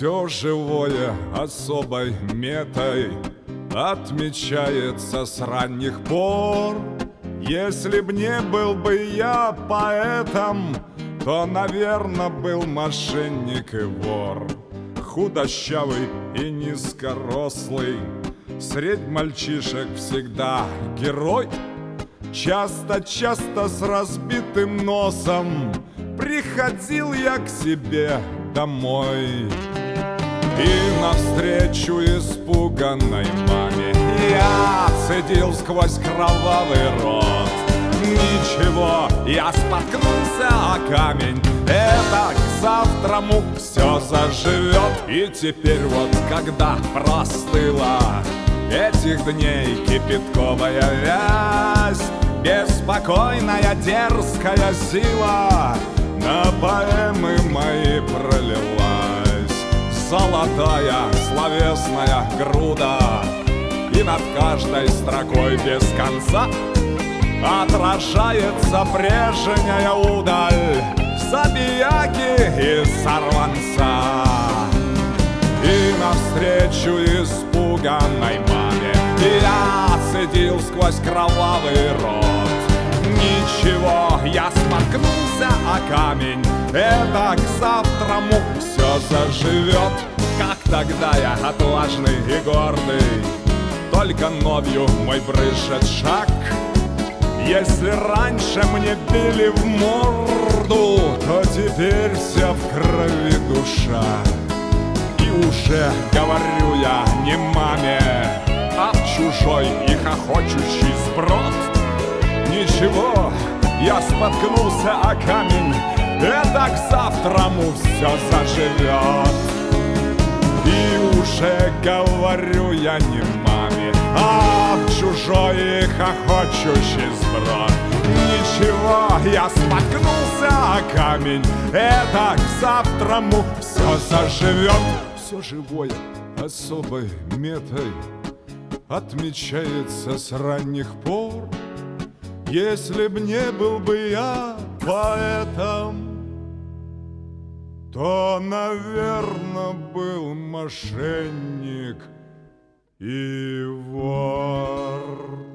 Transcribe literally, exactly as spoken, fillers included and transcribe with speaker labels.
Speaker 1: Все живое особой метой отмечается с ранних пор. Если б не был бы я поэтом, то, наверно, был мошенник и вор. Худощавый и низкорослый, средь мальчишек всегда герой. Часто-часто с разбитым носом приходил я к себе домой. И навстречу испуганной маме я цедил сквозь кровавый рот: ничего, я споткнулся о камень, это завтра мук все заживет. И теперь вот, когда простыла этих дней кипятковая вязь, беспокойная дерзкая сила на поэмы мои пролилась. Золотая словесная груда, и над каждой строкой без конца отражается прежняя удаль забияки и сорванца. И навстречу испуганной маме я цедил сквозь кровавый рот: ничего, я споткнулся о камень, это к завтраму все заживет. Как тогда я отважный и гордый, только новью мой брызжет шаг. Если раньше мне били в морду, то теперь вся в крови душа. И уже говорю я не маме, а чужой и хохочущий сброд: ничего, я споткнулся о камень, это к завтраму все заживет. И уже говорю я не маме, а чужой и хохочущий сброд: ничего, я споткнулся о камень, это к завтраму все заживет. Все живое особой метой отмечается с ранних пор. Если б не был бы я поэтом, то, наверно, был мошенник и вор.